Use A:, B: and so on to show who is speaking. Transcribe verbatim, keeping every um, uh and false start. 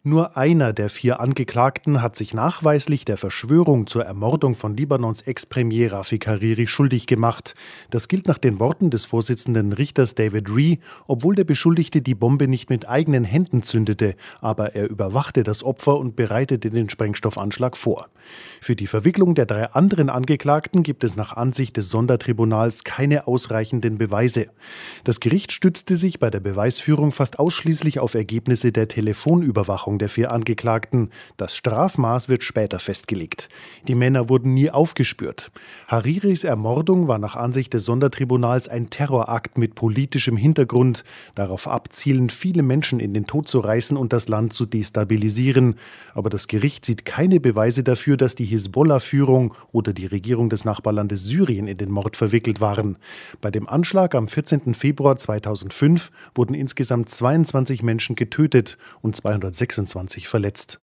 A: Nur einer der vier Angeklagten hat sich nachweislich der Verschwörung zur Ermordung von Libanons Ex-Premier Rafik Hariri schuldig gemacht. Das gilt nach den Worten des Vorsitzenden Richters David Rhee, obwohl der Beschuldigte die Bombe nicht mit eigenen Händen zündete, aber er überwachte das Opfer und bereitete den Sprengstoffanschlag vor. Für die Verwicklung der drei anderen Angeklagten gibt es nach Ansicht des Sondertribunals keine ausreichenden Beweise. Das Gericht stützte sich bei der Beweisführung fast ausschließlich auf Ergebnisse der Telefonüberwachung der vier Angeklagten. Das Strafmaß wird später festgelegt. Die Männer wurden nie aufgespürt. Hariris Ermordung war nach Ansicht des Sondertribunals ein Terrorakt mit politischem Hintergrund, darauf abzielend, viele Menschen in den Tod zu reißen und das Land zu destabilisieren. Aber das Gericht sieht keine Beweise dafür, dass die Hisbollah-Führung oder die Regierung des Nachbarlandes Syrien in den Mord verwickelt waren. Bei dem Anschlag am vierzehnten Februar zweitausendfünf wurden insgesamt zweiundzwanzig Menschen getötet und zweihundertsechsundzwanzig verletzt.